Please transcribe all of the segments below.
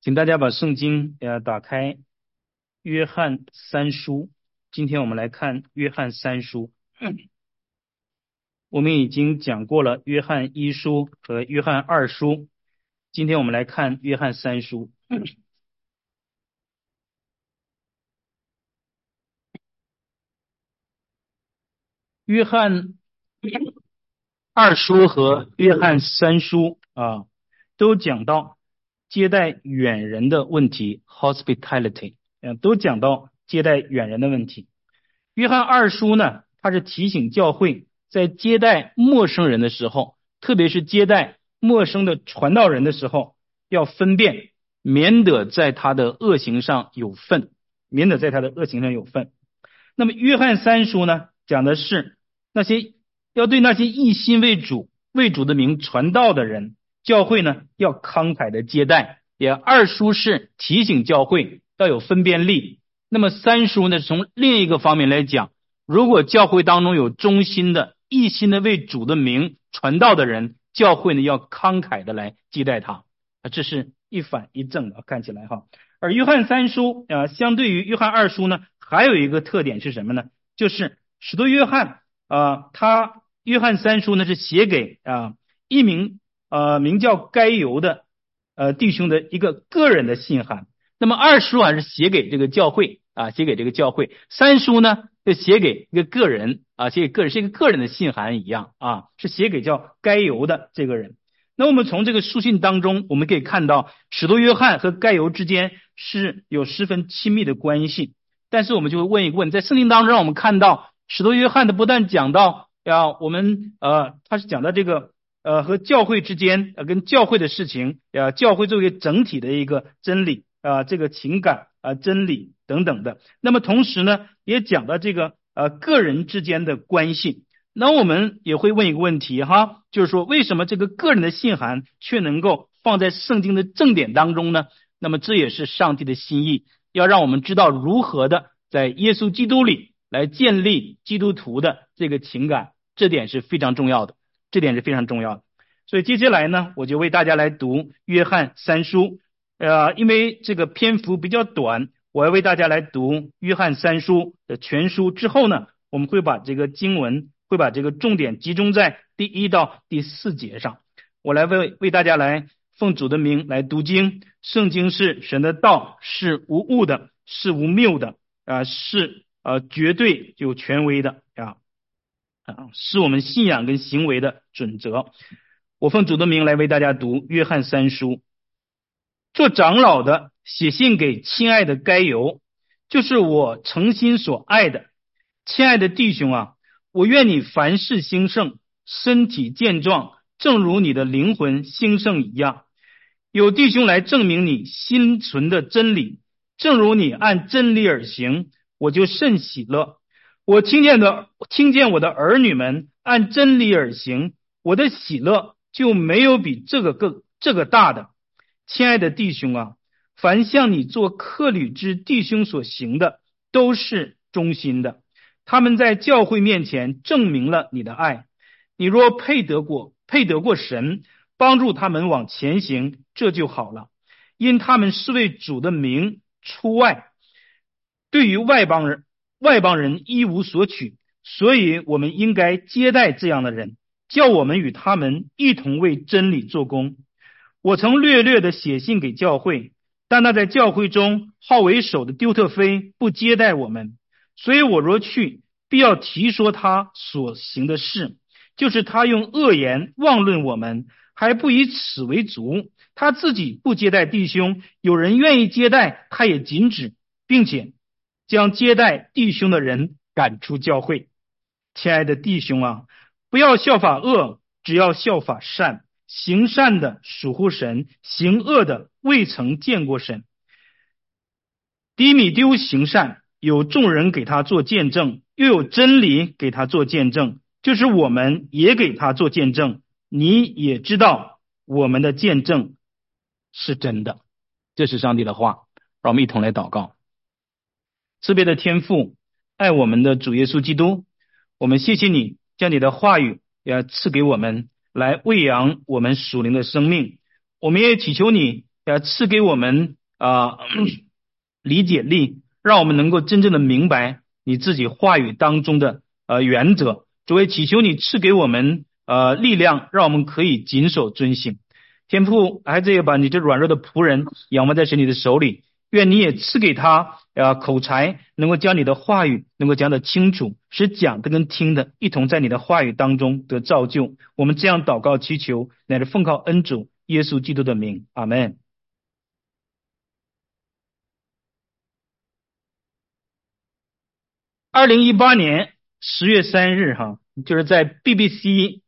请大家把圣经打开，约翰三书。今天我们来看约翰三书。我们已经讲过了约翰一书和约翰二书，今天我们来看约翰三书。约翰二书和约翰三书都讲到接待远人的问题 hospitality， 都讲到接待远人的问题。约翰二书呢，他是提醒教会在接待陌生人的时候，特别是接待陌生的传道人的时候，要分辨，免得在他的恶行上有份，免得在他的恶行上有份。那么约翰三书呢，讲的是那些要对那些一心为主的名传道的人，教会呢要慷慨的接待。也二书是提醒教会要有分辨力。那么三书呢，从另一个方面来讲，如果教会当中有忠心的一心的为主的名传道的人，教会呢要慷慨的来接待他。这是一反一正的，看起来哈。而约翰三书相对于约翰二书呢，还有一个特点是什么呢？就是使徒约翰他约翰三书呢是写给一名名叫该犹的弟兄的一个个人的信函。那么二书是写给这个教会写给这个教会。三书呢就写给一个个人写给个人，是一个个人的信函一样是写给叫该犹的这个人。那我们从这个书信当中，我们可以看到使徒约翰和该犹之间是有十分亲密的关系。但是我们就会问一个问题，在圣经当中让我们看到使徒约翰的不但讲到我们他是讲到这个和教会之间跟教会的事情教会作为整体的一个真理这个情感真理等等的。那么同时呢也讲到这个个人之间的关系。那我们也会问一个问题就是说为什么这个个人的信函却能够放在圣经的正典当中呢？那么这也是上帝的心意，要让我们知道如何的在耶稣基督里来建立基督徒的这个情感，这点是非常重要的，这点是非常重要的。所以接下来呢，我就为大家来读约翰三书因为这个篇幅比较短，我要为大家来读约翰三书的全书。之后呢，我们会把这个经文会把这个重点集中在第1到第4节上。我来为大家来奉主的名来读经。圣经是神的道，是无误的，是无谬的是绝对有权威的是我们信仰跟行为的准则。我奉主的名来为大家读约翰三书。做长老的写信给亲爱的该犹，就是我诚心所爱的。亲爱的弟兄我愿你凡事兴盛，身体健壮，正如你的灵魂兴盛一样。有弟兄来证明你心存的真理，正如你按真理而行，我就甚喜乐。我听见我的儿女们按真理而行，我的喜乐就没有比这个大的。亲爱的弟兄凡向你做客旅之弟兄所行的，都是忠心的。他们在教会面前证明了你的爱。你若配得过神，帮助他们往前行，这就好了。因他们是为主的名出外，对于外邦人一无所取，所以我们应该接待这样的人，叫我们与他们一同为真理做工。我曾略略的写信给教会，但那在教会中好为首的丢特腓不接待我们，所以我若去，必要提说他所行的事，就是他用恶言妄论我们，还不以此为足。他自己不接待弟兄，有人愿意接待，他也禁止，并且将接待弟兄的人赶出教会。亲爱的弟兄不要效法恶，只要效法善。行善的属乎神，行恶的未曾见过神。低米丢行善，有众人给他做见证，又有真理给他做见证，就是我们也给他做见证。你也知道我们的见证是真的。这是上帝的话，让我们一同来祷告。慈悲的天父，爱我们的主耶稣基督，我们谢谢你将你的话语也赐给我们，来喂养我们属灵的生命。我们也祈求你赐给我们理解力，让我们能够真正的明白你自己话语当中的原则。主也祈求你赐给我们力量，让我们可以谨守遵行。天父，孩子也把你这软弱的仆人仰望在神你的手里，愿你也赐给他口才，能够将你的话语能够讲得清楚，使讲的跟听的一同在你的话语当中得造就。我们这样祷告祈求，乃是奉靠恩主耶稣基督的名，阿们。2018年10月3日就是在 BBC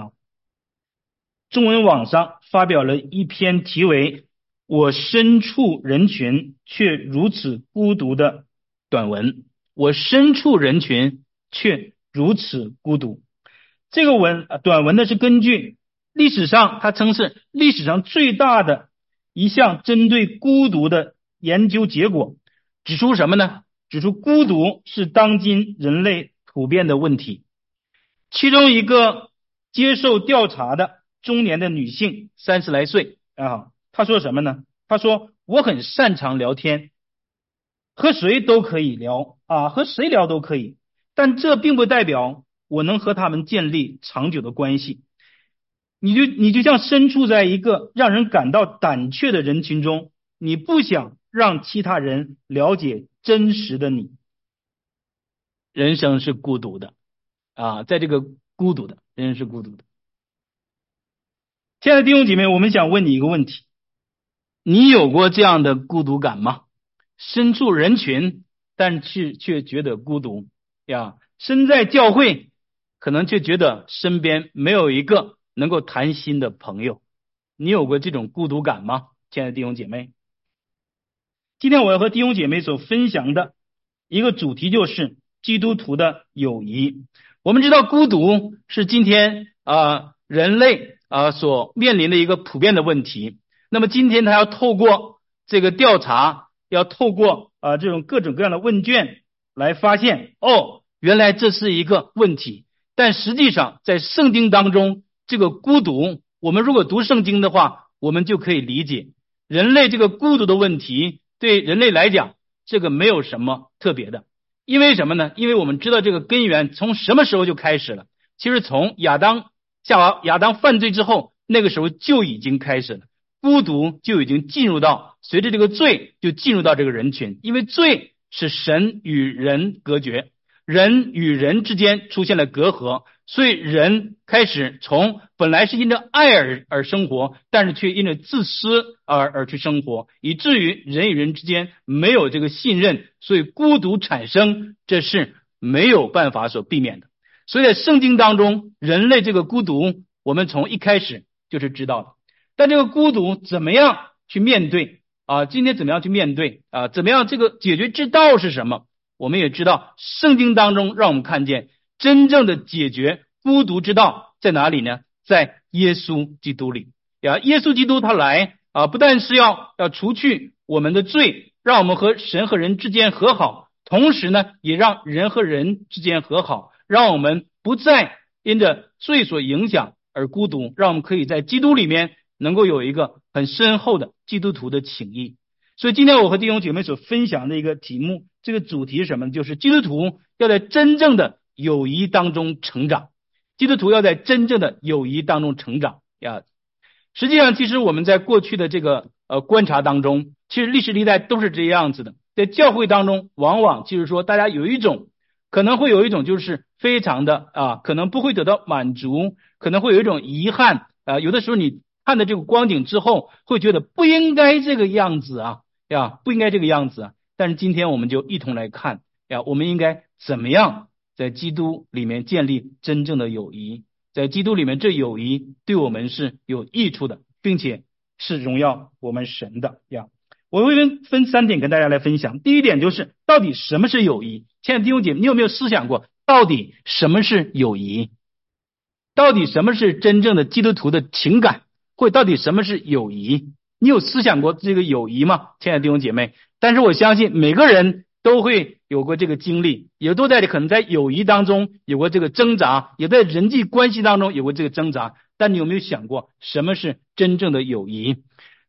中文网上发表了一篇题为我身处人群却如此孤独的短文。我身处人群却如此孤独。这个短文呢是根据历史上，它曾是历史上最大的一项针对孤独的研究结果，指出什么呢？指出孤独是当今人类普遍的问题。其中一个接受调查的中年的女性，30来岁她说什么呢？她说我很擅长聊天，和谁都可以聊和谁聊都可以，但这并不代表我能和他们建立长久的关系。你就像身处在一个让人感到胆怯的人群中，你不想让其他人了解真实的你。人生是孤独的在这个孤独的人是孤独的。亲爱的弟兄姐妹，我们想问你一个问题，你有过这样的孤独感吗？身处人群，但是却觉得孤独身在教会，可能却觉得身边没有一个能够谈心的朋友。你有过这种孤独感吗？亲爱的弟兄姐妹，今天我要和弟兄姐妹所分享的一个主题就是基督徒的友谊。我们知道孤独是今天人类所面临的一个普遍的问题。那么今天他要透过这个调查，要透过这种各种各样的问卷来发现原来这是一个问题。但实际上在圣经当中，这个孤独，我们如果读圣经的话，我们就可以理解人类这个孤独的问题，对人类来讲这个没有什么特别的。因为什么呢？因为我们知道这个根源从什么时候就开始了。其实从亚当犯罪之后，那个时候就已经开始了，孤独就已经进入到，随着这个罪就进入到这个人群。因为罪是神与人隔绝，人与人之间出现了隔阂，所以人开始从本来是因着爱而生活，但是却因着自私而去生活，以至于人与人之间没有这个信任，所以孤独产生，这是没有办法所避免的。所以在圣经当中，人类这个孤独我们从一开始就是知道的。但这个孤独怎么样去面对今天怎么样去面对怎么样这个解决之道是什么？我们也知道圣经当中让我们看见真正的解决孤独之道在哪里呢？在耶稣基督里耶稣基督他来不但是要除去我们的罪，让我们和神和人之间和好，同时呢也让人和人之间和好，让我们不再因着罪所影响而孤独，让我们可以在基督里面能够有一个很深厚的基督徒的情谊。所以今天我和弟兄姐妹所分享的一个题目，这个主题是什么呢？就是基督徒要在真正的友谊当中成长。基督徒要在真正的友谊当中成长实际上其实我们在过去的这个观察当中，其实历史历代都是这样子的。在教会当中往往就是说大家可能会有一种就是非常的可能不会得到满足，可能会有一种遗憾有的时候你看的这个光景之后会觉得不应该这个样子不应该这个样子但是今天我们就一同来看我们应该怎么样在基督里面建立真正的友谊，在基督里面这友谊对我们是有益处的，并且是荣耀我们神的我会分3点跟大家来分享。第一点就是到底什么是友谊。亲爱的弟兄姐妹，你有没有思想过到底什么是友谊？到底什么是真正的基督徒的情感？或到底什么是友谊？你有思想过这个友谊吗？亲爱的弟兄姐妹，但是我相信每个人都会有过这个经历，也都可能在友谊当中有过这个挣扎，也在人际关系当中有过这个挣扎。但你有没有想过什么是真正的友谊？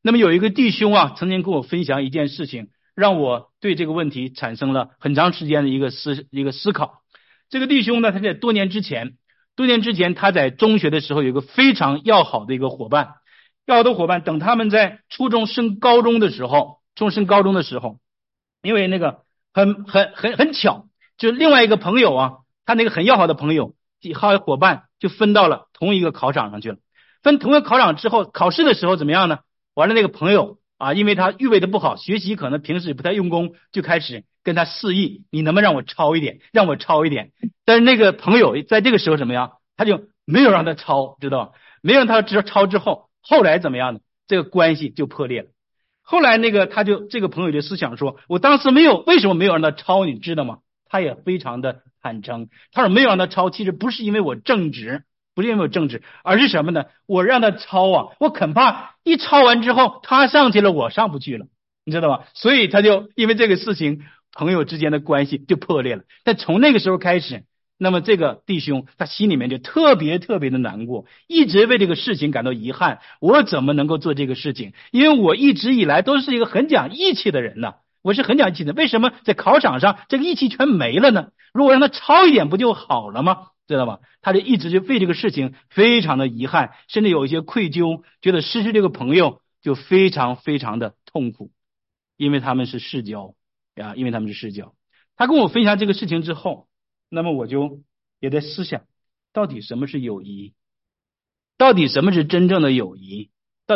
那么有一个弟兄啊，曾经跟我分享一件事情，让我对这个问题产生了很长时间的一个思考。这个弟兄呢，他在多年之前他在中学的时候有一个非常要好的一个伙伴，等他们在初中升高中的时候，因为那个很巧，就是另外一个朋友啊，他那个很要好的朋友伙伴就分到了同一个考场上去了。分同一个考场之后，考试的时候怎么样呢？完了那个朋友啊，因为他预备的不好，学习可能平时也不太用功，就开始跟他示意，你能不能让我抄一点，让我抄一点。但是那个朋友在这个时候怎么样？他就没有让他抄，知道吧？没有让他抄之后，后来怎么样呢？这个关系就破裂了。后来这个朋友就思想说，我当时为什么没有让他抄，你知道吗？他也非常的坦诚，他说没有让他抄，其实不是因为我正直，而是什么呢？我让他抄啊，我恐怕一抄完之后，他上去了，我上不去了，你知道吧？所以他就因为这个事情，朋友之间的关系就破裂了。但从那个时候开始，那么这个弟兄他心里面就特别的难过，一直为这个事情感到遗憾。我怎么能够做这个事情？因为我一直以来都是一个很讲义气的人呢，我是很讲义气的，为什么在考场上这个义气全没了呢？如果让他抄一点不就好了吗？知道吧？他就一直就为这个事情非常的遗憾，甚至有一些愧疚，觉得失去这个朋友就非常的痛苦，因为他们是世交啊，他跟我分享这个事情之后，那么我就也在思想，到底什么是友谊？到底什么是真正的友谊？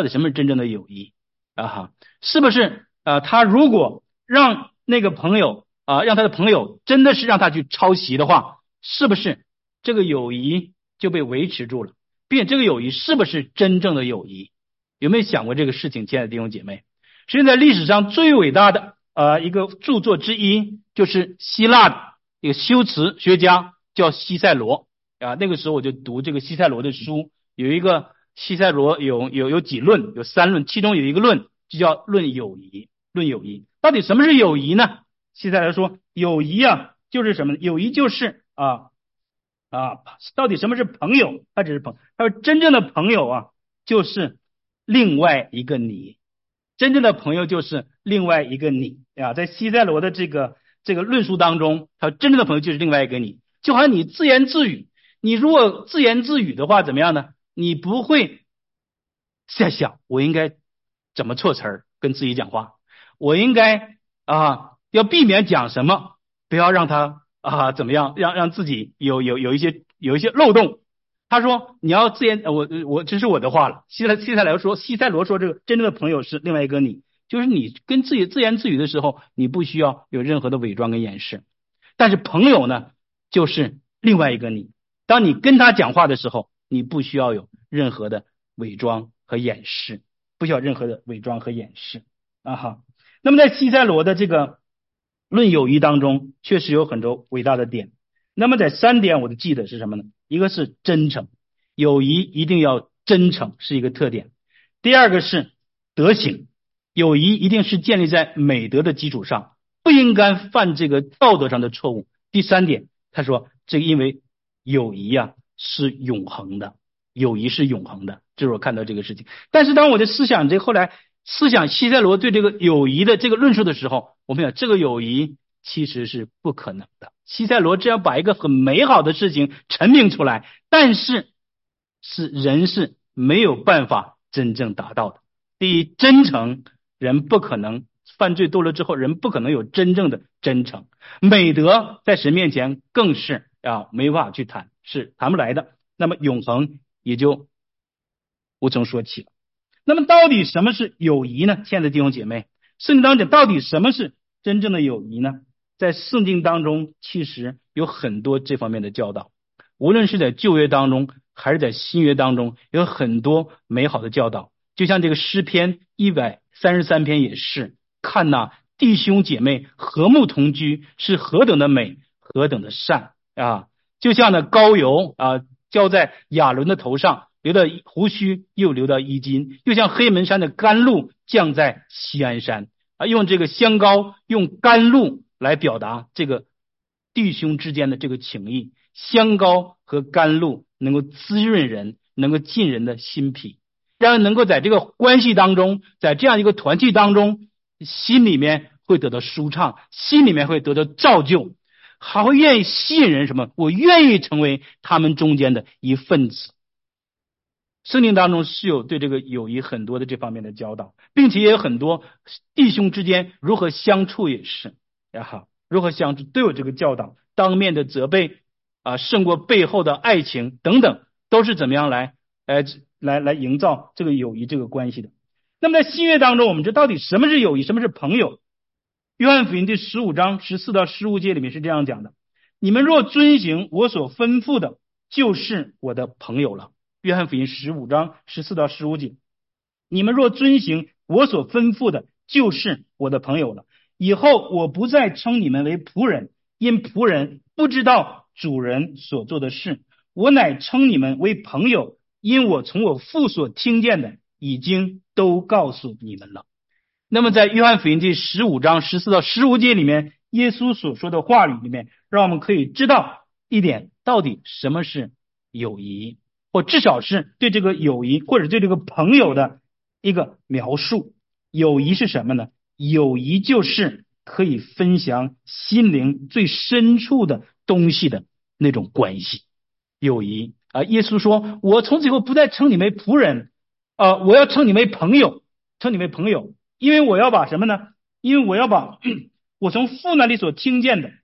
是不是他如果让那个朋友让他的朋友真的是让他去抄袭的话，是不是这个友谊就被维持住了？并且这个友谊是不是真正的友谊？有没有想过这个事情，亲爱的弟兄姐妹？实际在历史上最伟大的一个著作之一，就是希腊的一个修辞学家叫西塞罗啊。那个时候我就读这个西塞罗的书，有一个西塞罗有几论，有3论，其中有一个论就叫论友谊。到底什么是友谊呢？西塞罗说，友谊啊就是什么呢？友谊就是到底什么是朋友？他只是朋友。他说真正的朋友啊，就是另外一个你。真正的朋友就是另外一个你啊。在西塞罗的这个论述当中，他说真正的朋友就是另外一个你。就好像你自言自语，你如果自言自语的话，怎么样呢？你不会在想我应该怎么措辞儿跟自己讲话，我应该要避免讲什么，不要让他怎么样，让自己有一些漏洞。他说你要自言，这是我的话了。西塞罗说这个真正的朋友是另外一个你，就是你跟自己自言自语的时候，你不需要有任何的伪装跟掩饰。但是朋友呢，就是另外一个你，当你跟他讲话的时候，你不需要有任何的伪装和掩饰，那么在西塞罗的这个论友谊当中，确实有很多伟大的点。那么在3点我都记得是什么呢？一个是真诚，友谊一定要真诚是一个特点。第二个是德行，友谊一定是建立在美德的基础上，不应该犯这个道德上的错误。第3点，他说这个因为友谊是永恒的，这是我看到这个事情。但是当我的后来思想西塞罗对这个友谊的这个论述的时候，我们讲这个友谊其实是不可能的。西塞罗这样把一个很美好的事情陈明出来，但是人是没有办法真正达到的。第一，真诚，人不可能犯罪多了之后，人不可能有真正的真诚。美德在神面前更是没法去谈，是谈不来的。那么永恒也就无从说起了。那么到底什么是友谊呢？亲爱的弟兄姐妹，圣经当中到底什么是真正的友谊呢？在圣经当中其实有很多这方面的教导，无论是在旧约当中还是在新约当中，有很多美好的教导。就像这个诗篇133篇也是，看弟兄姐妹和睦同居是何等的美，何等的善就像膏油浇在亚伦的头上，流到胡须，又流到衣襟，又像黑门山的甘露降在锡安山用这个香膏，用甘露来表达这个弟兄之间的这个情谊。香膏和甘露能够滋润人，能够浸人的心脾。 让人能够在这个关系当中，在这样一个团体当中，心里面会得到舒畅，心里面会得到造就，还会愿意吸引人什么？我愿意成为他们中间的一份子。圣经当中是有对这个友谊很多的这方面的教导，并且也有很多弟兄之间如何相处也是也好，如何相处都有这个教导，当面的责备胜过背后的爱情等等，都是怎么样来营造这个友谊这个关系的。那么在新约当中，我们知道到底什么是友谊，什么是朋友？约翰福音第15章14到15节里面是这样讲的：你们若遵行我所吩咐的，就是我的朋友了。约翰福音15章14到15节，你们若遵行我所吩咐的，就是我的朋友了。以后我不再称你们为仆人，因仆人不知道主人所做的事，我乃称你们为朋友，因我从我父所听见的已经都告诉你们了。那么在约翰福音第15章14到15节里面，耶稣所说的话语里面，让我们可以知道一点，到底什么是友谊，或至少是对这个友谊或者对这个朋友的一个描述。友谊是什么呢？友谊就是可以分享心灵最深处的东西的那种关系。友谊耶稣说，我从此以后不再称你为仆人我要称你为朋友，称你为朋友，因为我要把什么呢？因为我要把我从父那里所听见的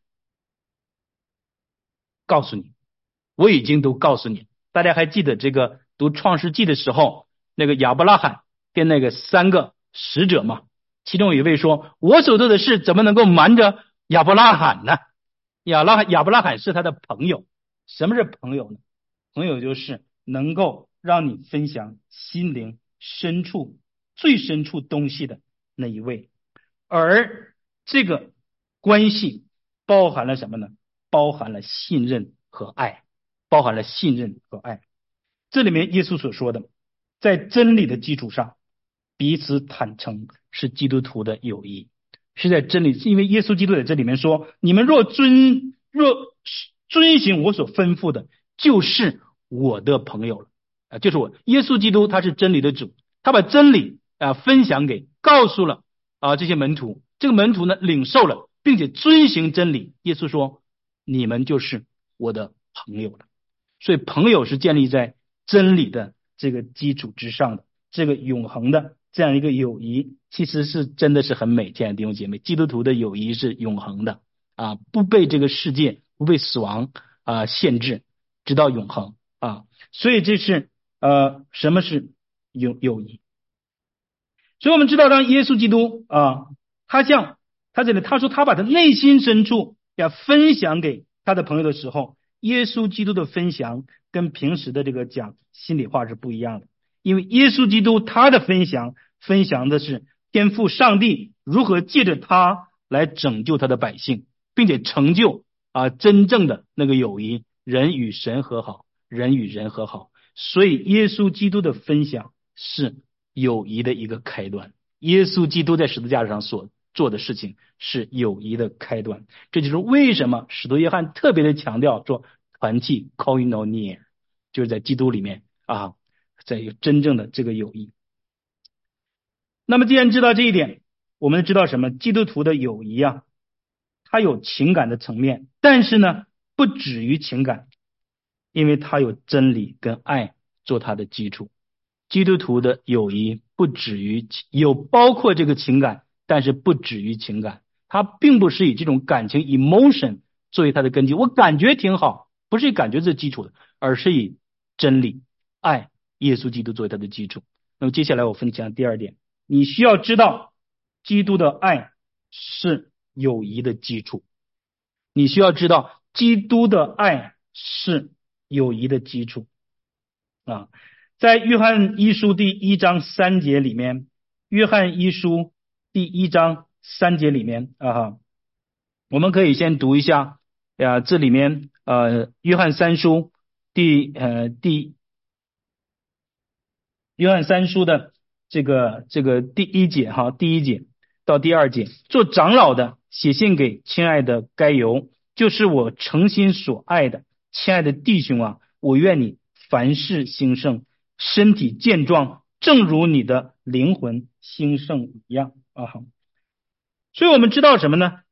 告诉你，我已经都告诉你。大家还记得这个读创世纪的时候，那个亚伯拉罕跟那个3个使者嘛，其中有一位说，我所做的事怎么能够瞒着亚伯拉罕呢？亚伯拉罕是他的朋友。什么是朋友呢？朋友就是能够让你分享心灵深处最深处东西的那一位。而这个关系包含了什么呢？包含了信任和爱，包含了信任和爱。这里面耶稣所说的，在真理的基础上彼此坦诚，是基督徒的友谊，是在真理。因为耶稣基督在这里面说，你们若遵行我所吩咐的，就是我的朋友了就是我耶稣基督，他是真理的主，他把真理分享给告诉了这些门徒，这个门徒呢领受了并且遵行真理。耶稣说，你们就是我的朋友了。所以朋友是建立在真理的这个基础之上的，这个永恒的这样一个友谊，其实是真的是很美。亲爱的弟兄姐妹，基督徒的友谊是永恒的不被这个世界不被死亡限制，直到永恒所以这是什么是友谊。所以我们知道，当耶稣基督他这里他说他把他内心深处要分享给他的朋友的时候，耶稣基督的分享跟平时的这个讲心里话是不一样的。因为耶稣基督他的分享的是天父上帝如何借着他来拯救他的百姓，并且成就真正的那个友谊，人与神和好，人与人和好。所以耶稣基督的分享是友谊的一个开端。耶稣基督在十字架上所做的事情是友谊的开端。这就是为什么使徒约翰特别的强调说，团契 koinonia 就是在基督里面在有真正的这个友谊。那么既然知道这一点，我们知道什么？基督徒的友谊它有情感的层面，但是呢不止于情感，因为它有真理跟爱做它的基础。基督徒的友谊不止于有包括这个情感，但是不止于情感，它并不是以这种感情 emotion 作为它的根基。我感觉挺好，不是以感觉是基础的，而是以真理、爱、耶稣基督作为它的基础。那么接下来我分享第二点，你需要知道基督的爱是友谊的基础。你需要知道基督的爱是友谊的基础在约翰一书第1章3节里面，约翰一书第1章3节里面我们可以先读一下这里面约翰三书约翰三书的这个第1节第1节到第2节，做长老的写信给亲爱的该犹，就是我诚心所爱的亲爱的弟兄我愿你凡事兴盛，身体健壮， 正如你的灵魂兴盛一样啊。所以我们知道什么呢？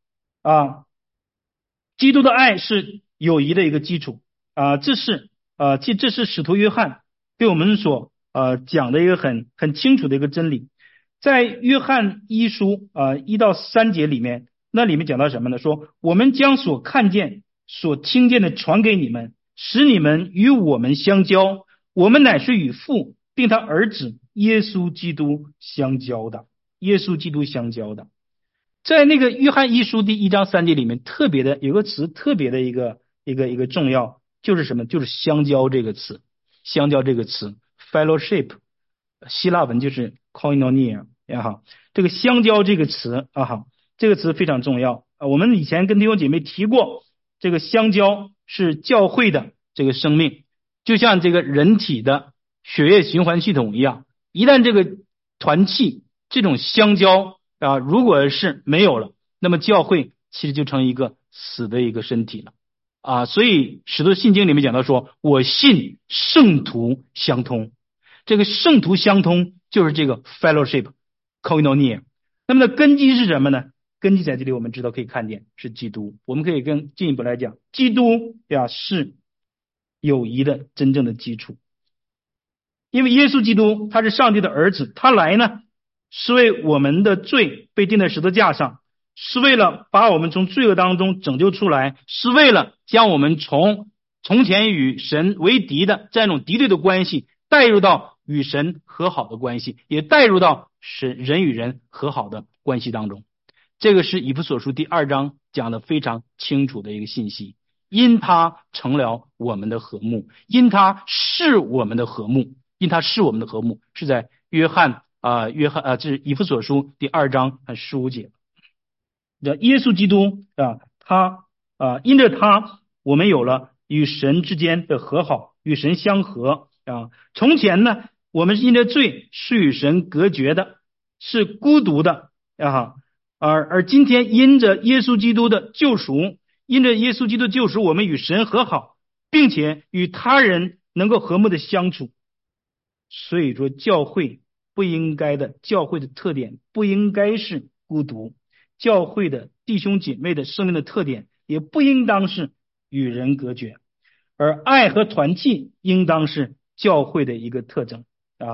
基督的爱是友谊的一个基础这是使徒约翰对我们所讲的一个很清楚的一个真理。在约翰一书1到3节里面，那里面讲到什么呢？说我们将所看见所听见的传给你们，使你们与我们相交，我们乃是与父并他儿子耶稣基督相交的。耶稣基督相交的。在那个约翰一书第1章3节里面，特别的有个词，特别的一个重要，就是什么？就是相交这个词。相交这个词 fellowship 希腊文就是 koinonia 这个相交这个词这个词非常重要我们以前跟弟兄姐妹提过，这个相交是教会的这个生命，就像这个人体的血液循环系统一样，一旦这个团契这种相交如果是没有了，那么教会其实就成一个死的一个身体了所以使徒信经里面讲到说，我信圣徒相通。这个圣徒相通就是这个 fellowship koinonia。 那么的根基是什么呢？根基在这里我们知道可以看见是基督。我们可以更进一步来讲，基督是友谊的真正的基础。因为耶稣基督他是上帝的儿子，他来呢是为我们的罪被钉在十字架上，是为了把我们从罪恶当中拯救出来，是为了将我们从前与神为敌的这样一种敌对的关系带入到与神和好的关系，也带入到人与人和好的关系当中。这个是以弗所书第2章讲的非常清楚的一个信息。因他成了我们的和睦，因他是我们的和睦，因他是我们的和睦，是在这是以弗所书第2章15节。耶稣基督他因着他我们有了与神之间的和好，与神相合从前呢我们因着罪是与神隔绝的，是孤独的而今天因着耶稣基督的救赎，因着耶稣基督的救赎，我们与神和好，并且与他人能够和睦的相处。所以说教会的特点不应该是孤独，教会的弟兄姐妹的生命的特点也不应当是与人隔绝，而爱和团契应当是教会的一个特征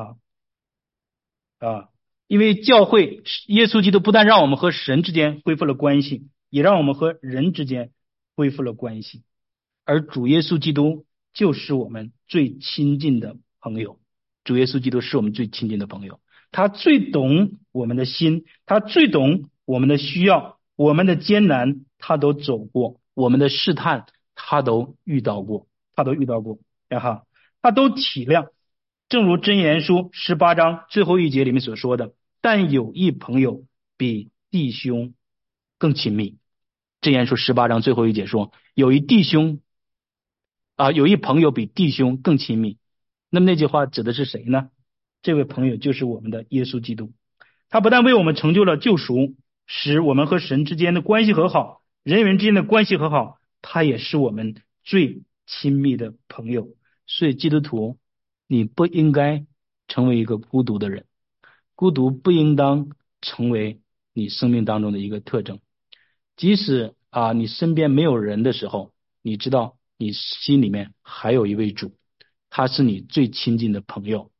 因为教会耶稣基督不但让我们和神之间恢复了关系，也让我们和人之间恢复了关系，而主耶稣基督就是我们最亲近的朋友。主耶稣基督是我们最亲近的朋友，他最懂我们的心，他最懂我们的需要，我们的艰难他都走过，我们的试探他都遇到过他都体谅。正如箴言书18章最后一节里面所说的，但有一朋友比弟兄更亲密。箴言书18章最后一节说，有一朋友比弟兄更亲密。那么那句话指的是谁呢？这位朋友就是我们的耶稣基督。他不但为我们成就了救赎，使我们和神之间的关系和好，人与人之间的关系和好，他也是我们最亲密的朋友。所以基督徒，你不应该成为一个孤独的人，孤独不应当成为你生命当中的一个特征。即使你身边没有人的时候，你知道你心里面还有一位主，他是你最亲近的朋友，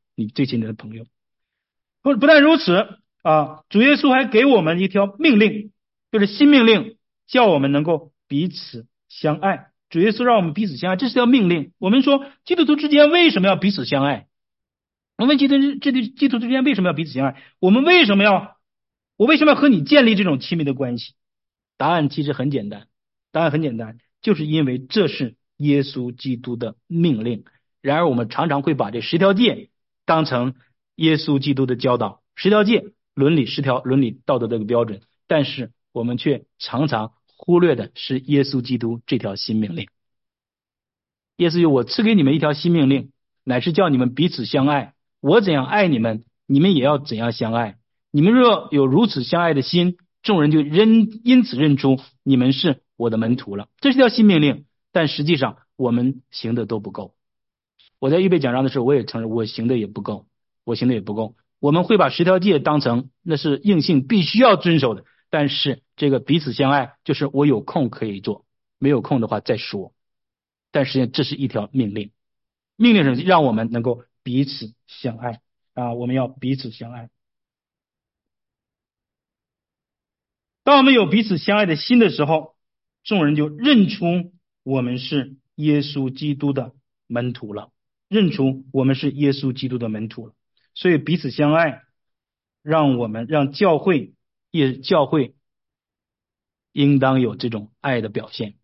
不但如此主耶稣还给我们一条命令，就是新命令，叫我们能够彼此相爱。主耶稣让我们彼此相爱，这是条命令。我们说基督徒之间为什么要彼此相爱？我们基督徒之间为什么要彼此相爱？我为什么要和你建立这种亲密的关系？答案其实很简单，就是因为这是耶稣基督的命令。然而我们常常会把这10条诫当成耶稣基督的教导，10条诫伦理道德的一个标准，但是我们却常常忽略的是耶稣基督这条新命令。耶稣说，我赐给你们一条新命令，乃是叫你们彼此相爱，我怎样爱你们，你们也要怎样相爱。你们若有如此相爱的心，众人就因此认出你们是我的门徒了。这是条新命令，但实际上我们行的都不够。我在预备讲章的时候，我也承认我行的也不够。 我行的也不够。我们会把10条诫当成那是硬性必须要遵守的，但是这个彼此相爱就是我有空可以做，没有空的话再说。但实际上这是一条命令，命令是让我们能够彼此相爱啊，我们要彼此相爱。当我们有彼此相爱的心的时候，众人就认出我们是耶稣基督的门徒了，认出我们是耶稣基督的门徒了。所以彼此相爱，让教会应当有这种爱的表现，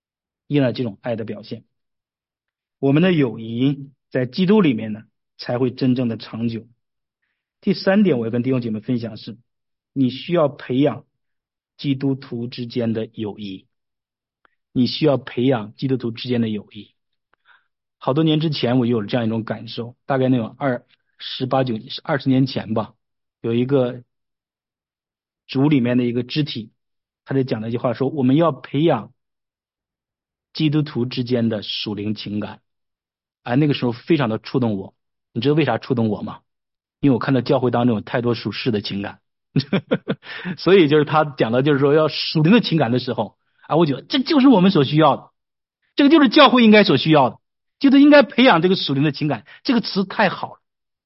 我们的友谊在基督里面呢，才会真正的长久。第3点，我要跟弟兄姐妹分享是，你需要培养基督徒之间的友谊。你需要培养基督徒之间的友谊。好多年之前我就有了这样一种感受，大概那种20年前吧，有一个主里面的一个肢体，他就讲了一句话说，我们要培养基督徒之间的属灵情感。那个时候非常的触动我。你知道为啥触动我吗？因为我看到教会当中有太多属世的情感所以就是他讲的就是说要属灵的情感的时候我觉得这就是我们所需要的，这个就是教会应该所需要的，就是应该培养这个属灵的情感。这个词太好了。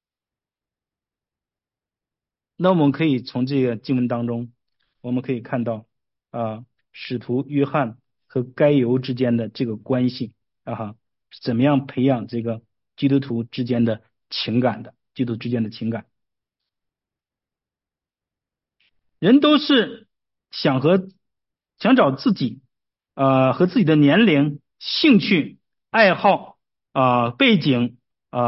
那我们可以从这个经文当中，我们可以看到使徒约翰和该犹之间的这个关系怎么样培养这个基督徒之间的情感的，基督徒之间的情感。人都是想找自己和自己的年龄、兴趣、爱好背景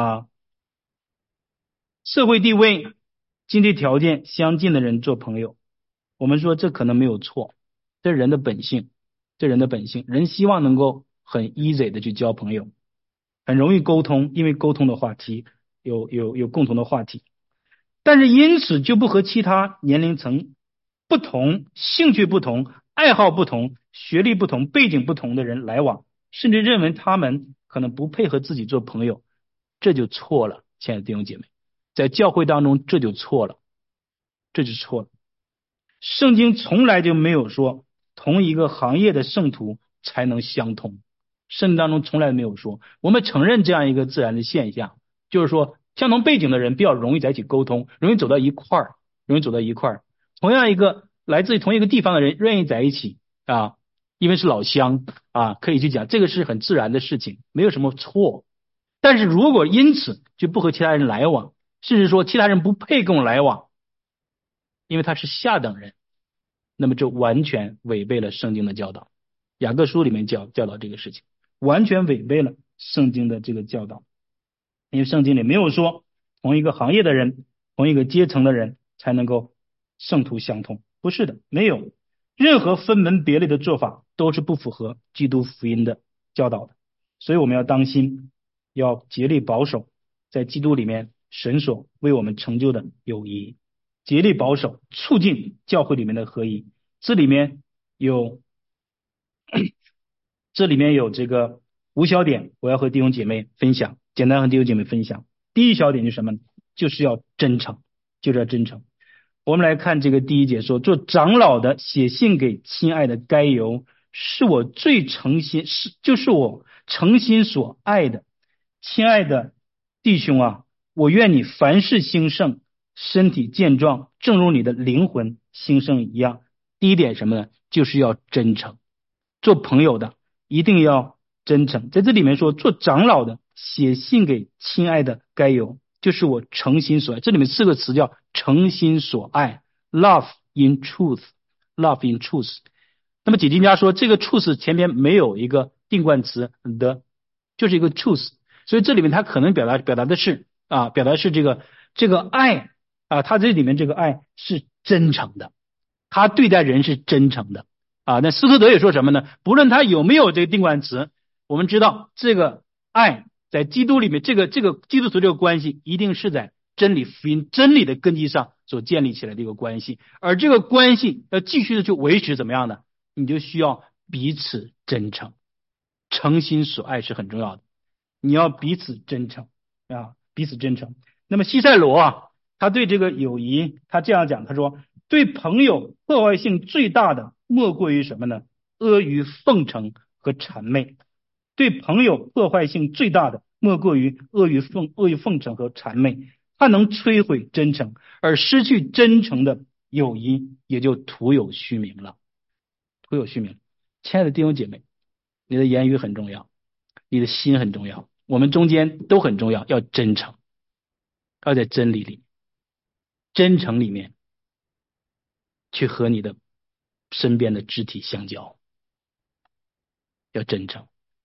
社会地位、经济条件相近的人做朋友。我们说这可能没有错，这是人的本性，人希望能够很 easy 的去交朋友，很容易沟通，因为沟通的话题有共同的话题。但是因此就不和其他年龄层不同、兴趣不同、爱好不同、学历不同、背景不同的人来往，甚至认为他们可能不配合自己做朋友，这就错了。亲爱的弟兄姐妹，在教会当中这就错了。圣经从来就没有说同一个行业的圣徒才能相通，圣经当中从来没有说。我们承认这样一个自然的现象，就是说相同背景的人比较容易在一起沟通，容易走到一块儿。同样一个来自于同一个地方的人愿意在一起因为是老乡可以去讲，这个是很自然的事情，没有什么错。但是如果因此就不和其他人来往，甚至说其他人不配跟我来往，因为他是下等人，那么这完全违背了圣经的教导。雅各书里面教导这个事情，完全违背了圣经的这个教导。因为圣经里没有说同一个行业的人、同一个阶层的人才能够圣徒相通，不是的，没有。任何分门别类的做法都是不符合基督福音的教导的。所以我们要当心，要竭力保守在基督里面神所为我们成就的友谊，竭力保守促进教会里面的合一。这里面有这个5小点，我要和弟兄姐妹分享，简单和弟兄姐妹分享。第一小点就是什么呢？就是要真诚，我们来看这个第1节说，做长老的写信给亲爱的该犹，是我诚心所爱的。亲爱的弟兄我愿你凡事兴盛，身体健壮，正如你的灵魂兴盛一样。第一点什么呢？就是要真诚。做朋友的一定要真诚。在这里面说，做长老的写信给亲爱的该犹，就是我诚心所爱。这里面4个词叫诚心所爱 ，love in truth。那么解经家说，这个 truth 前面没有一个定冠词的，就是一个 truth。所以这里面他可能表达的是这个爱他这里面这个爱是真诚的，他对待人是真诚的那斯科德也说什么呢？不论他有没有这个定冠词，我们知道这个爱在基督里面，这个基督徒这个关系一定是在真理福音真理的根基上所建立起来的一个关系，而这个关系要继续的去维持，怎么样呢？你就需要彼此真诚，诚心所爱是很重要的。你要彼此真诚彼此真诚。 那么西塞罗啊，他对这个友谊他这样讲，他说对朋友破坏性最大的莫过于什么呢？阿谀奉承和谄媚。对朋友破坏性最大的莫过于阿谀奉承和谄媚，它能摧毁真诚，而失去真诚的友谊也就徒有虚名了。徒有虚名。亲爱的弟兄姐妹，你的言语很重要，你的心很重要，我们中间都很重要，要真诚，要在真理里、真诚里面去和你的身边的肢体相交，要真诚，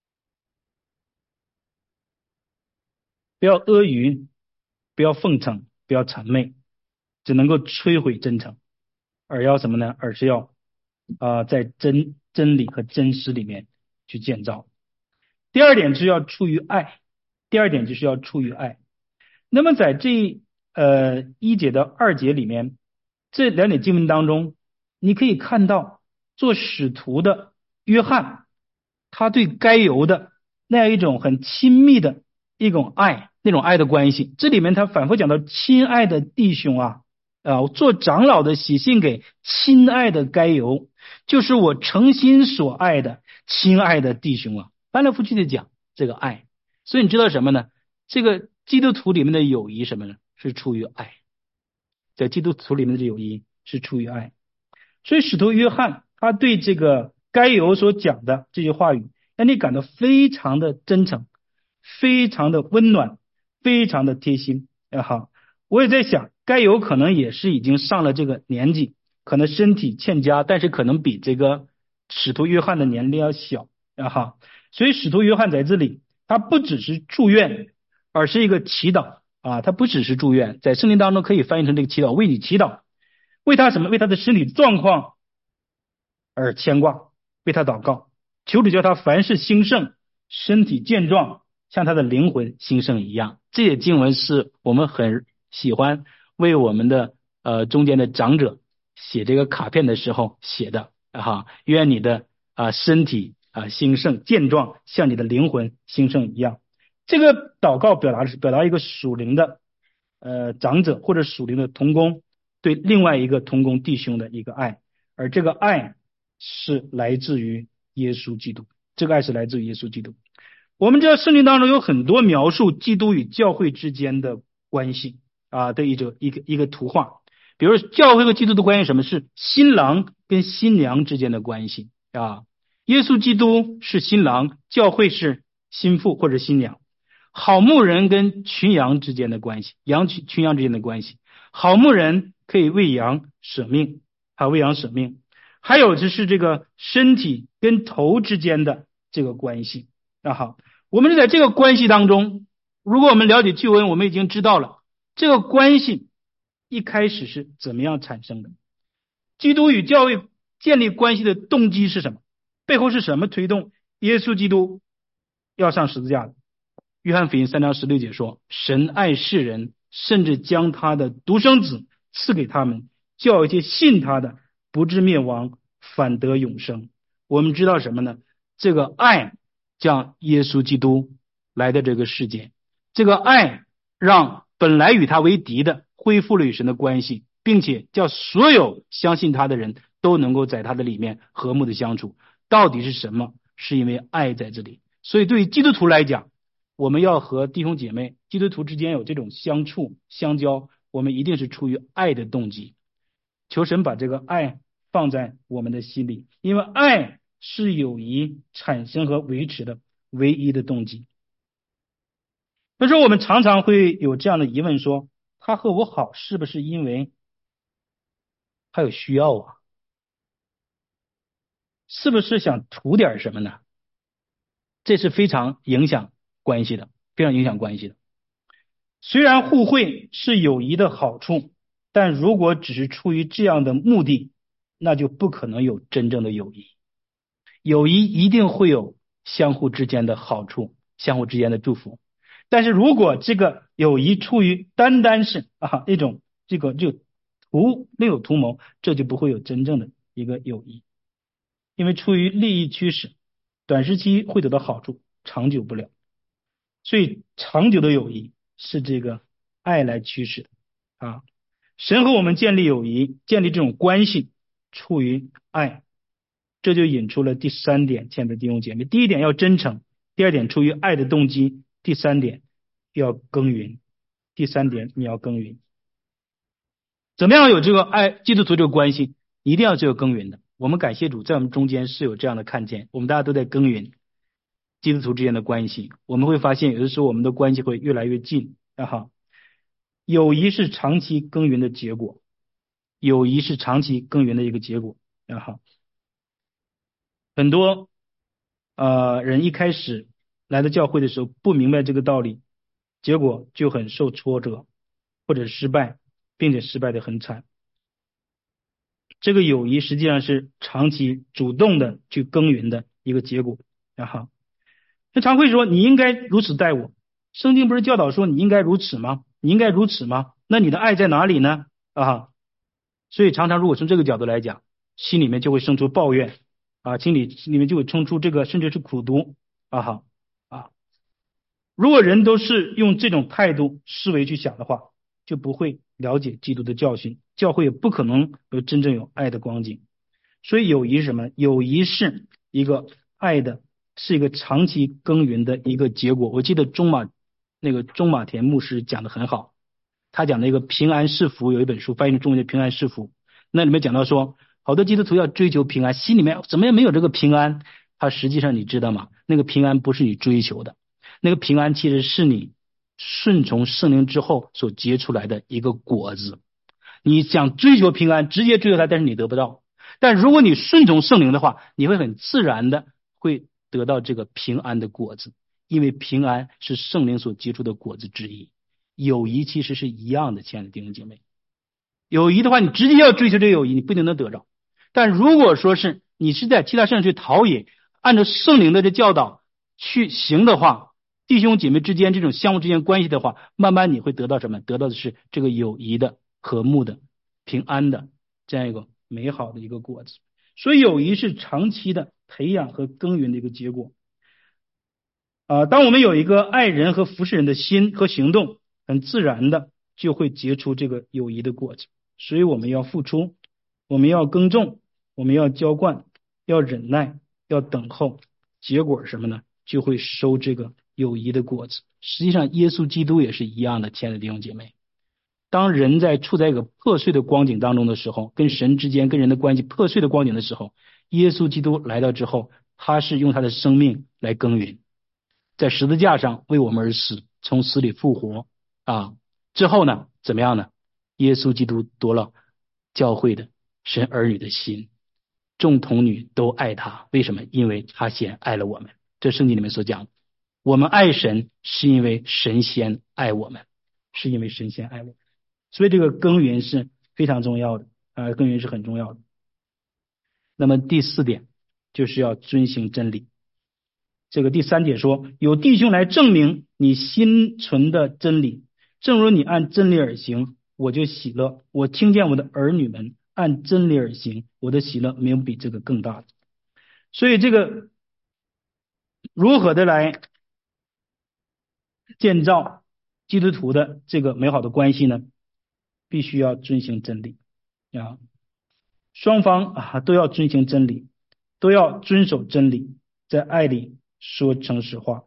不要阿谀，不要奉承，不要谄媚，只能够摧毁真诚，而要什么呢？而是要在真理和真实里面去建造。第二点是要出于爱，第二点就是要出于爱。那么在这一节的二节里面，这两点经文当中，你可以看到做使徒的约翰，他对该犹的那样一种很亲密的一种爱，那种爱的关系。这里面他反复讲到亲爱的弟兄啊，做长老的写信给亲爱的该犹，就是我诚心所爱的亲爱的弟兄啊，翻来覆去的讲这个爱。所以你知道什么呢？这个基督徒里面的友谊什么呢？是出于爱。在基督徒里面的友谊是出于爱。所以使徒约翰他对这个该犹所讲的这些话语，让你感到非常的真诚，非常的温暖，非常的贴心。好，我也在想，该犹可能也是已经上了这个年纪，可能身体欠佳，但是可能比这个使徒约翰的年龄要小。好，所以使徒约翰在这里，他不只是祝愿，而是一个祈祷啊，他不只是祝愿，在圣经当中可以翻译成这个祈祷，为你祈祷，为他什么？为他的身体状况而牵挂，为他祷告，求主叫他凡事兴盛，身体健壮，像他的灵魂兴盛一样。这些经文是我们很喜欢为我们的中间的长者写这个卡片的时候写的愿你的身体兴盛健壮，像你的灵魂兴盛一样。这个祷告表达一个属灵的长者或者属灵的同工对另外一个同工弟兄的一个爱，而这个爱是来自于耶稣基督，这个爱是来自于耶稣基督。我们知道圣经当中有很多描述基督与教会之间的关系的一个图画，比如教会和基督的关系，什么是新郎跟新娘之间的关系耶稣基督是新郎，教会是新妇或者新娘。好牧人跟群羊之间的关系，群羊之间的关系，好牧人可以为羊舍命，为羊舍命。还有就是这个身体跟头之间的这个关系好，我们在这个关系当中，如果我们了解救恩，我们已经知道了这个关系一开始是怎么样产生的。基督与教会建立关系的动机是什么？背后是什么推动耶稣基督要上十字架的？约翰福音3章16节说，神爱世人，甚至将他的独生子赐给他们，叫一切信他的不至灭亡，反得永生。我们知道什么呢？这个爱将耶稣基督来到这个世界，这个爱让本来与他为敌的恢复了与神的关系，并且叫所有相信他的人都能够在他的里面和睦的相处。到底是什么？是因为爱在这里。所以对于基督徒来讲，我们要和弟兄姐妹基督徒之间有这种相处相交，我们一定是出于爱的动机。求神把这个爱放在我们的心里，因为爱是友谊产生和维持的唯一的动机。所以说我们常常会有这样的疑问，说他和我好是不是因为他有需要是不是想图点什么呢？这是非常影响关系的，非常影响关系的。虽然互惠是友谊的好处，但如果只是出于这样的目的，那就不可能有真正的友谊。友谊一定会有相互之间的好处，相互之间的祝福。但是如果这个友谊出于单单是一种这个就另有图谋，这就不会有真正的一个友谊。因为出于利益驱使，短时期会得到好处，长久不了。所以长久的友谊是这个爱来驱使的啊。神和我们建立友谊，建立这种关系，出于爱。这就引出了第三点，亲爱的弟兄姐妹。第一点要真诚，第二点出于爱的动机，第三点要耕耘。第三点你要耕耘。怎么样有这个爱基督徒这个关系？一定要这个耕耘的。我们感谢主，在我们中间是有这样的看见，我们大家都在耕耘基督徒之间的关系。我们会发现，有的时候我们的关系会越来越近啊。友谊是长期耕耘的结果，友谊是长期耕耘的一个结果啊。很多人一开始来到教会的时候不明白这个道理，结果就很受挫折或者失败，并且失败的很惨。这个友谊实际上是长期主动的去耕耘的一个结果。然后那常会说你应该如此待我，圣经不是教导说你应该如此吗？你应该如此吗？那你的爱在哪里呢？所以常常如果从这个角度来讲，心里面就会生出抱怨心里面就会生出这个甚至是苦毒啊。如果人都是用这种态度思维去想的话，就不会了解基督的教训，教会也不可能有真正有爱的光景。所以友谊是什么？友谊是一个爱的，是一个长期耕耘的一个结果。我记得中马田牧师讲的很好，他讲的一个平安是福，有一本书翻译成中文的平安是福，那里面讲到说，好多基督徒要追求平安，心里面怎么也没有这个平安，他实际上你知道吗？那个平安不是你追求的，那个平安其实是你顺从圣灵之后所结出来的一个果子。你想追求平安，直接追求它，但是你得不到。但如果你顺从圣灵的话，你会很自然的会得到这个平安的果子，因为平安是圣灵所结出的果子之一。友谊其实是一样的，亲爱的弟兄姐妹。友谊的话，你直接要追求这个友谊，你不一定能得着。但如果说是你是在其他上去陶冶，按照圣灵的这教导去行的话，弟兄姐妹之间这种相互之间关系的话，慢慢你会得到什么？得到的是这个友谊的、和睦的、平安的这样一个美好的一个果子。所以友谊是长期的培养和耕耘的一个结果当我们有一个爱人和服侍人的心和行动，很自然的就会结出这个友谊的果子。所以我们要付出，我们要耕种，我们要浇灌，要忍耐，要等候，结果是什么呢？就会收这个友谊的果子。实际上耶稣基督也是一样的，亲爱的弟兄姐妹。当人在处在一个破碎的光景当中的时候，跟神之间跟人的关系破碎的光景的时候，耶稣基督来到之后，他是用他的生命来耕耘，在十字架上为我们而死，从死里复活之后呢怎么样呢？耶稣基督夺了教会的神儿女的心，众童女都爱他。为什么？因为他先爱了我们。这圣经里面所讲的，我们爱神是因为神先爱我们，是因为神先爱我们。所以这个耕耘是非常重要的耕耘是很重要的。那么第四点就是要遵行真理。这个第三点说，有弟兄来证明你心存的真理，正如你按真理而行，我就喜乐。我听见我的儿女们按真理而行，我的喜乐没有比这个更大的。所以这个如何的来建造基督徒的这个美好的关系呢？必须要遵行真理双方都要遵行真理，都要遵守真理，在爱里说诚实话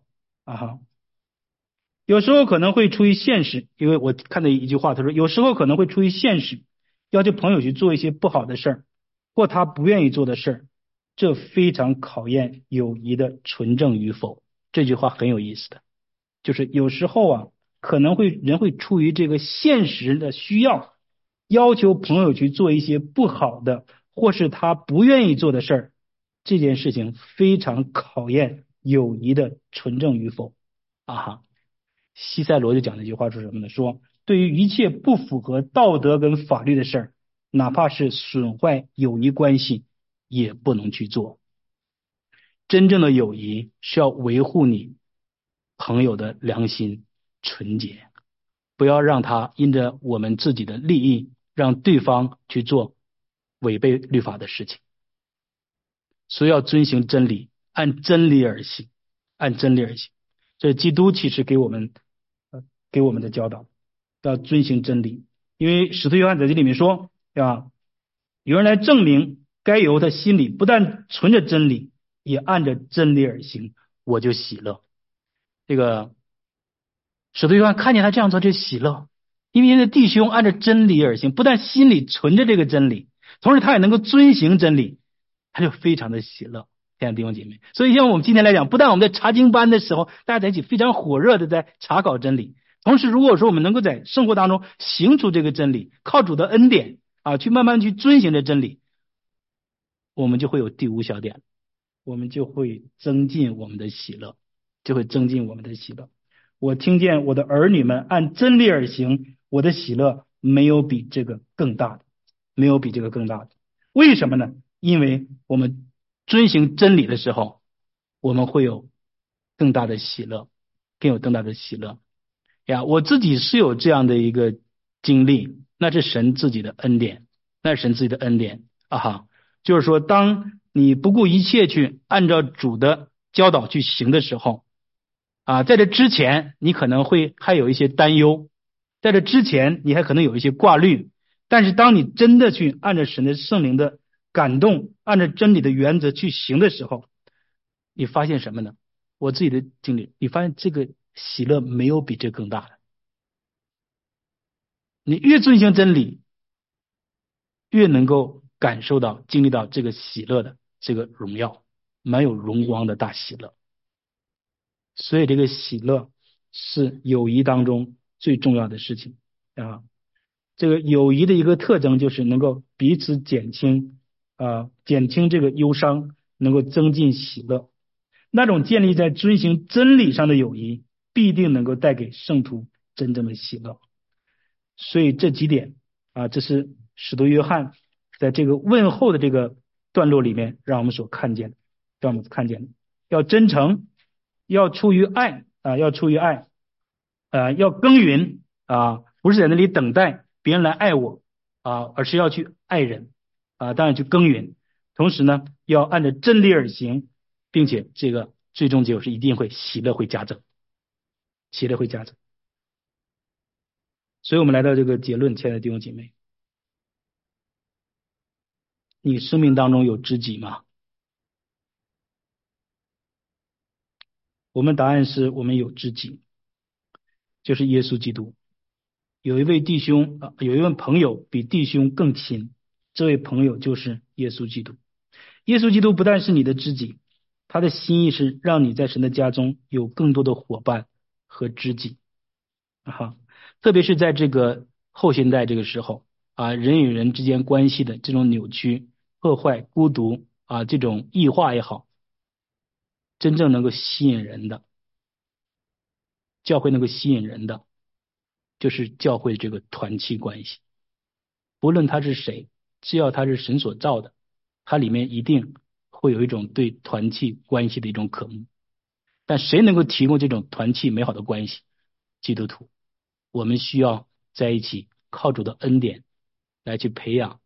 有时候可能会出于现实，因为我看到一句话，他说有时候可能会出于现实，要求朋友去做一些不好的事儿，或他不愿意做的事儿，这非常考验友谊的纯正与否。这句话很有意思的，就是有时候可能人会出于这个现实的需要，要求朋友去做一些不好的，或是他不愿意做的事儿，这件事情非常考验友谊的纯正与否西塞罗就讲了一句话，说什么呢？说对于一切不符合道德跟法律的事儿，哪怕是损坏友谊关系，也不能去做。真正的友谊是要维护你朋友的良心纯洁，不要让他因着我们自己的利益，让对方去做违背律法的事情。所以要遵行真理，按真理而行，按真理而行。这是基督其实给我们的教导。 要遵行真理。因为使徒约翰在这里面说有人来证明该由他心里不但存着真理，也按着真理而行，我就喜乐。这个使徒约翰看见他这样做就喜乐，因为那弟兄按照真理而行，不但心里存着这个真理，同时他也能够遵行真理，他就非常的喜乐。亲爱的弟兄姐妹，所以像我们今天来讲，不但我们在查经班的时候大家在一起非常火热的在查考真理，同时如果说我们能够在生活当中行出这个真理，靠主的恩典去慢慢去遵行这真理，我们就会有第五小点，我们就会增进我们的喜乐，就会增进我们的喜乐。我听见我的儿女们按真理而行，我的喜乐没有比这个更大的，没有比这个更大的。为什么呢？因为我们遵行真理的时候，我们会有更大的喜乐，更有更大的喜乐呀。我自己是有这样的一个经历，那是神自己的恩典，那是神自己的恩典就是说，当你不顾一切去按照主的教导去行的时候在这之前你可能会还有一些担忧，在这之前你还可能有一些挂虑，但是当你真的去按照神的圣灵的感动，按照真理的原则去行的时候，你发现什么呢？我自己的经历，你发现这个喜乐没有比这更大的。你越遵行真理，越能够感受到经历到这个喜乐的这个荣耀，蛮有荣光的大喜乐。所以这个喜乐是友谊当中最重要的事情这个友谊的一个特征就是能够彼此减轻这个忧伤，能够增进喜乐。那种建立在遵行真理上的友谊，必定能够带给圣徒真正的喜乐。所以这几点这是使徒约翰在这个问候的这个段落里面让我们所看见的，要真诚，要出于爱要耕耘不是在那里等待别人来爱我而是要去爱人当然去耕耘，同时呢要按照真理而行，并且这个最终结果是一定会喜乐会加增。所以我们来到这个结论，亲爱的弟兄姐妹，你生命当中有知己吗？我们答案是我们有知己，就是耶稣基督。有一位弟兄有一位朋友比弟兄更亲，这位朋友就是耶稣基督。耶稣基督不但是你的知己，他的心意是让你在神的家中有更多的伙伴和知己特别是在这个后现代这个时候人与人之间关系的这种扭曲、破坏、孤独这种异化也好，真正能够吸引人的教会，能够吸引人的就是教会这个团契关系。不论他是谁，只要他是神所造的，它里面一定会有一种对团契关系的一种渴慕。但谁能够提供这种团契美好的关系？基督徒。我们需要在一起靠主的恩典来去培养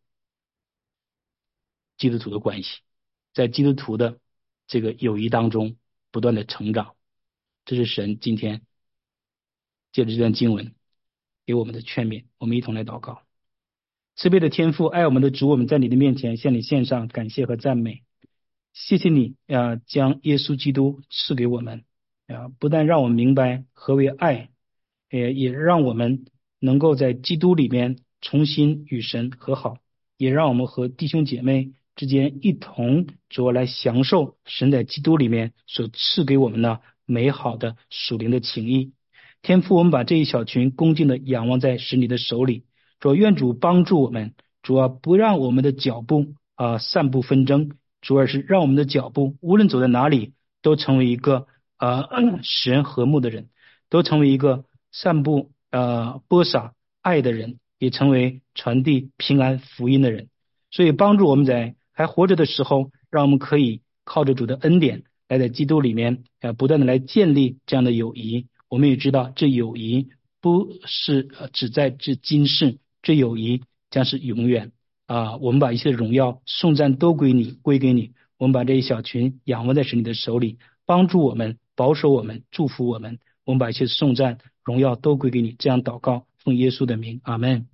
基督徒的关系，在基督徒的这个友谊当中不断的成长。这是神今天借着这段经文给我们的劝勉。我们一同来祷告。慈悲的天父，爱我们的主，我们在你的面前向你献上感谢和赞美。谢谢你将耶稣基督赐给我们不但让我们明白何为爱，也让我们能够在基督里面重新与神和好，也让我们和弟兄姐妹之间一同主来享受神在基督里面所赐给我们的美好的属灵的情谊。天父，我们把这一小群恭敬的仰望在神你的手里，主愿主帮助我们，主不让我们的脚步散布纷争，主而是让我们的脚步无论走在哪里都成为一个使人和睦的人，都成为一个散布播撒爱的人，也成为传递平安福音的人。所以帮助我们在还活着的时候，让我们可以靠着主的恩典来在基督里面不断的来建立这样的友谊。我们也知道这友谊不是只在这今世，这友谊将是永远我们把一切的荣耀颂赞都归给你。我们把这一小群仰望在神你的手里，帮助我们，保守我们，祝福我们。我们把一切颂赞荣耀都归给你。这样祷告奉耶稣的名，阿门。